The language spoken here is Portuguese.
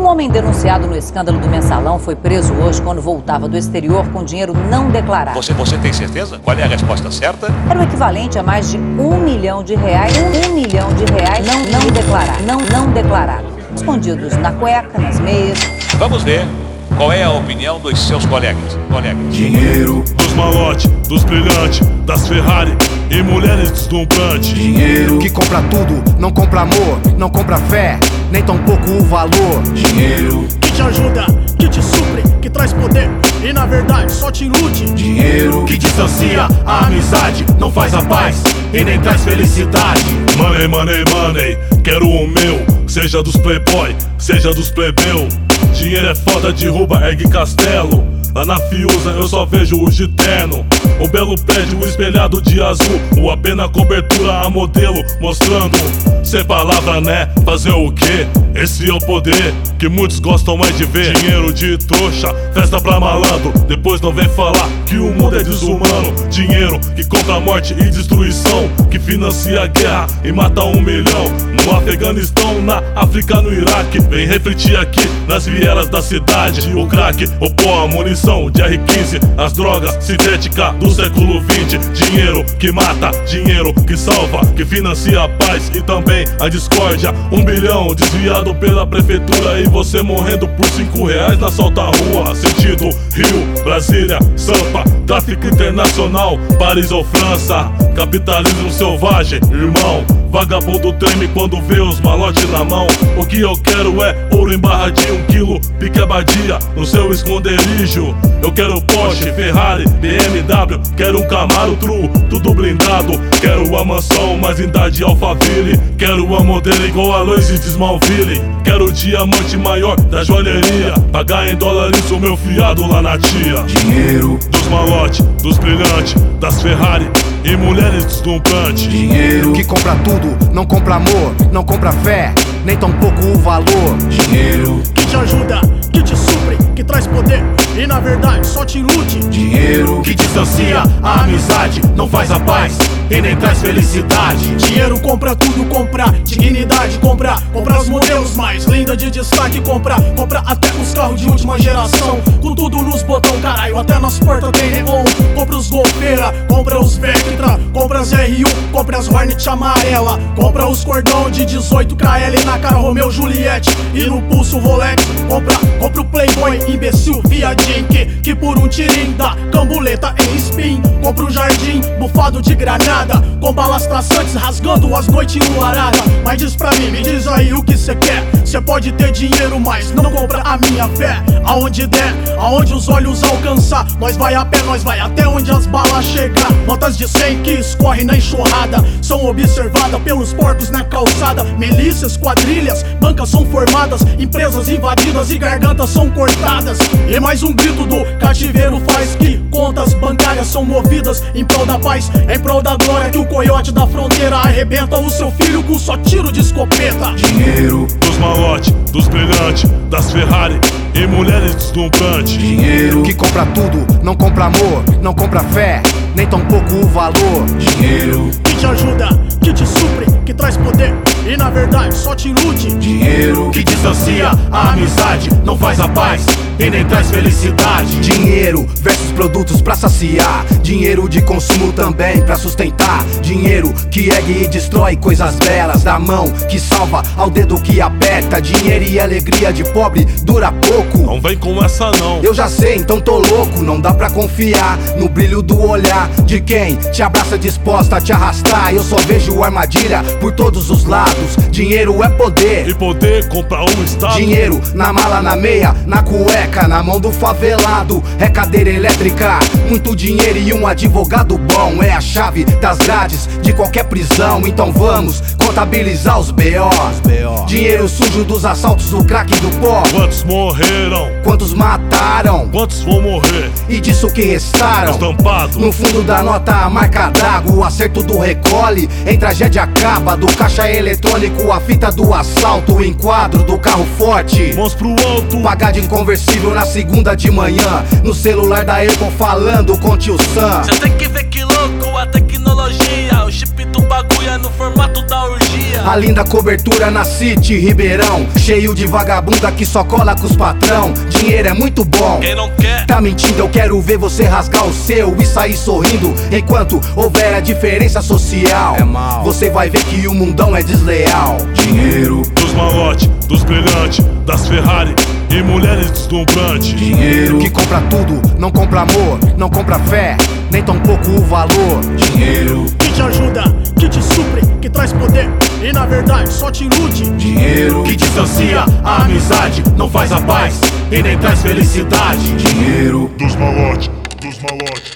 homem denunciado no escândalo do Mensalão foi preso hoje quando voltava do exterior com dinheiro não declarado. Você tem certeza? Qual é a resposta certa? Era o equivalente a mais de R$1 milhão. R$1 milhão não declarado. Não declarado. Escondidos na cueca, nas meias. Vamos ver qual é a opinião dos seus colegas. Dinheiro dos malotes, dos brilhantes, das Ferrari e mulheres deslumbrantes. Dinheiro que compra tudo, não compra amor, não compra fé, nem tampouco o valor. Dinheiro que te ajuda, que te supre, que traz poder e na verdade só te ilude. Dinheiro que distancia a amizade, não faz a paz e nem traz felicidade. Money, money, money, quero o meu, seja dos playboy, seja dos plebeu. Dinheiro é foda, derruba, ergue castelo. Lá na Fiuza eu só vejo os de terno. O belo prédio espelhado de azul, o AP na cobertura a modelo mostrando. Sem palavra, né? Fazer o quê? Esse é o poder que muitos gostam mais de ver. Dinheiro de trouxa, festa pra malandro. Depois não vem falar que o mundo é desumano. Dinheiro que compra morte e destruição, que financia a guerra e mata 1 milhão. No Afeganistão, na África, no Iraque. Vem refletir aqui nas vielas da cidade. O crack, o pó, a munição de R15, as drogas sintéticas do século XX. Dinheiro que mata, dinheiro que salva, que financia a paz e também a discórdia. 1 bilhão desviado pela prefeitura e você morrendo por R$5 na assalto à rua. Sentido Rio, Brasília, Sampa, tráfico internacional, Paris ou França. Capitalismo selvagem, irmão. Vagabundo treme quando vê os malotes na mão. O que eu quero é ouro em barra de 1 quilo, pique abadia no seu esconderijo. Eu quero Porsche, Ferrari, BMW, quero um Camaro True, tudo blindado. Quero a mansão mais linda de Alphaville, quero a modelo igual a Lois de Smallville. Quero o diamante maior da joalheria, pagar em dólares o meu fiado lá na tia. Dinheiro dos malotes, dos brilhantes, das Ferrari e mulheres deslumbrantes. Dinheiro que compra tudo, não compra amor, não compra fé, nem tampouco o valor. Dinheiro que te ajuda, que te supre, que traz poder e na verdade só te ilude. Dinheiro que distancia a amizade, não faz a paz e nem traz felicidade. Dinheiro compra tudo, compra dignidade, compra os modelos mais linda de destaque, compra até os carros de última geração, com tudo nos botão, caralho, até nas portas tem neon. Compra os Golfeira, compra os Vectra, compra as R1, compra as Hornet amarela, compra os cordão de 18 KL na cara Romeu Juliette e no pulso Rolex. Compra o Playboy imbecil viadinho que por um tirinho dá cambuleta em spin. Compra o jardim bufado de granada, com balas traçantes rasgando as noites enluaradas. Mas diz pra mim, me diz aí o que cê quer. Cê pode ter dinheiro, mas não compra a minha fé. Aonde der, aonde os olhos alcançar, nós vai a pé, nós vai até onde as balas chegar. Notas de 100 que escorrem na enxurrada são observadas pelos porcos na calçada. Milícias, quadrilhas, bancas são formadas, empresas invadidas e gargantas são cortadas. E mais um grito do cativeiro faz que contas bancárias são movidas em prol da paz, em prol da glória, que o coiote da fronteira arrebenta o seu filho com só tiro de escopeta. Dinheiro dos malotes, dos brilhantes, das Ferrari e mulheres deslumbrantes. Dinheiro que compra tudo, não compra amor, não compra fé, nem tampouco o valor. Dinheiro que te ajuda, que te supre, que traz poder e na verdade só te ilude. Dinheiro que distancia a amizade, não faz a paz e nem traz felicidade. Dinheiro versus produtos pra saciar, dinheiro de consumo também pra sustentar. Dinheiro que ergue e destrói coisas belas, da mão que salva ao dedo que aperta. Dinheiro e alegria de pobre dura pouco. Não vem com essa não. Eu já sei, então tô louco. Não dá pra confiar no brilho do olhar de quem te abraça disposta a te arrastar. Eu só vejo armadilha por todos os lados. Dinheiro é poder, e poder compra um estado. Dinheiro na mala, na meia, na cueca, na mão do favelado. É cadeira elétrica, muito dinheiro e um advogado bom. É a chave das grades de qualquer prisão. Então vamos contabilizar os B.O. Dinheiro sujo dos assaltos, do crack e do pó. Quantos morreram? Quantos mataram? Quantos vão morrer? E disso que restaram? Estampado no fundo da nota a marca d'água, o acerto do recolhe, em tragédia acaba. Do caixa eletrônico, a fita do assalto, o enquadro do carro forte, mãos pro alto, pagar de inconversível na segunda de manhã, no celular da Apple falando com tio Sam. Cê tem que ver que louco a tecnologia dia. O chip do bagulho é no formato da orgia. A linda cobertura na City Ribeirão, cheio de vagabunda que só cola com os patrão. Dinheiro é muito bom, Quem não quer? tá mentindo, eu quero ver você rasgar o seu e sair sorrindo enquanto houver a diferença social. Você vai ver que o mundão é desleal. Dinheiro, Dos malotes, dos brilhantes, das Ferrari e mulheres deslumbrantes. dinheiro que compra tudo, não compra amor, não compra fé, nem tampouco o valor. Dinheiro, Que te ajuda, que te supre, que traz poder e na verdade só te ilude. dinheiro que distancia a amizade, não faz a paz e nem traz felicidade. Dinheiro, Dos malotes, dos malotes.